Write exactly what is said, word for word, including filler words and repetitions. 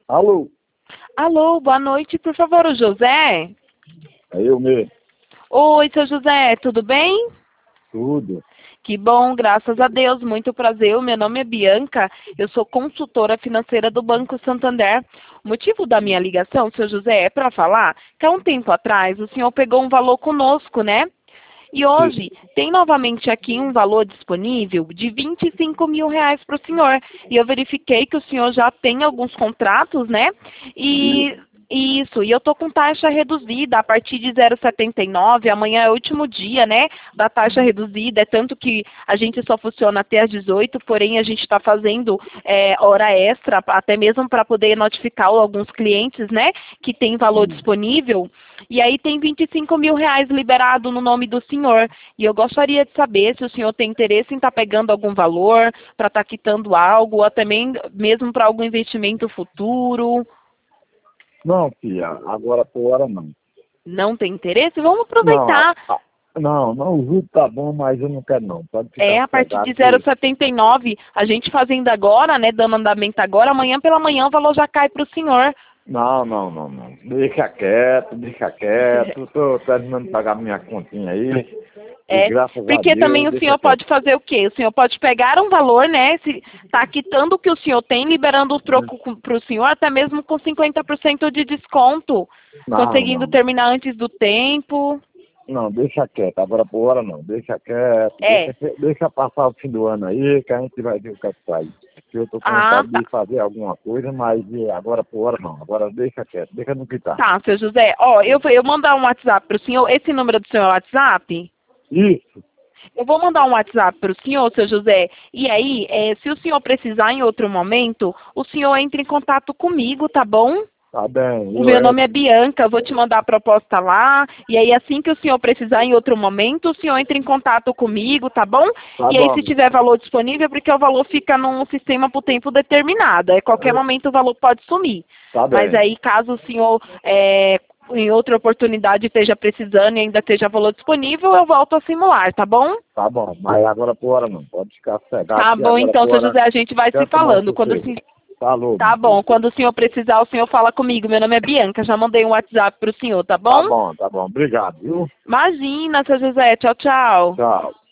Alô? Alô, boa noite, por favor, o José? É eu mesmo. Oi, seu José, tudo bem? Tudo. Que bom, graças a Deus, muito prazer. O meu nome é Bianca, eu sou consultora financeira do Banco Santander. O motivo da minha ligação, seu José, é para falar que há um tempo atrás o senhor pegou um valor conosco, né? E hoje tem novamente aqui um valor disponível de vinte e cinco mil reais para o senhor. E eu verifiquei que o senhor já tem alguns contratos, né? E isso, e eu tô com taxa reduzida a partir de zero vírgula setenta e nove, amanhã é o último dia, né, da taxa reduzida, é tanto que a gente só funciona até às dezoito, porém a gente está fazendo é, hora extra, até mesmo para poder notificar alguns clientes, né, que tem valor disponível, e aí tem vinte e cinco mil reais liberado no nome do senhor, e eu gostaria de saber se o senhor tem interesse em estar tá pegando algum valor, para estar tá quitando algo, ou até mesmo para algum investimento futuro. Não, filha, agora por hora não. Não tem interesse? Vamos Não, aproveitar. a- não, não, o juros tá bom, mas eu não quero não. Pode ficar É, a partir de sossegado zero vírgula que... setenta e nove, a gente fazendo agora, né, dando andamento agora, amanhã pela manhã o valor já cai para o senhor. Não, não, não, não. Deixa quieto, deixa quieto. Tô terminando de pagar minha continha aí. E É, graças a porque também Deus, o deixa senhor quieto. pode fazer o quê? O senhor pode pegar um valor, né, se tá quitando o que o senhor tem, liberando o troco para o senhor, até mesmo com cinquenta por cento de desconto, Não, conseguindo não. terminar antes do tempo. Não, deixa quieto. Agora por hora não. Deixa quieto. É. Deixa, deixa passar o fim do ano aí, que a gente vai ver o que é que sai. Eu tô com Ah, vontade tá. de fazer alguma coisa, mas eh, agora por hora não. Agora deixa quieto. Deixa no que tá. Tá, seu José. Ó, eu vou eu mandar um WhatsApp para o senhor. Esse número do seu WhatsApp? Isso. Eu vou mandar um WhatsApp para o senhor, seu José. E aí, é, se o senhor precisar em outro momento, o senhor entra em contato comigo, tá bom? Tá bem. O Eu meu é. nome é Bianca, eu vou te mandar a proposta lá. E aí, assim que o senhor precisar em outro momento, o senhor entra em contato comigo, tá bom? Tá E aí, bom. se tiver valor disponível, porque o valor fica num sistema por tempo determinado. A qualquer momento o valor pode sumir. Tá Mas bem. aí, caso o senhor é, em outra oportunidade esteja precisando e ainda esteja valor disponível, eu volto a simular, tá bom? Tá bom. Mas agora por hora não. Pode ficar sossegado. Tá Que bom, agora então, por seu hora José, a gente vai se quero tomar um falando. Quando o sossego. sen- Falou, Tá meu bom, filho. quando o senhor precisar, o senhor fala comigo. Meu nome é Bianca, já mandei um WhatsApp pro senhor, tá Tá bom? bom, tá bom. Obrigado, viu? Imagina, seu José. Tchau, tchau. Tchau.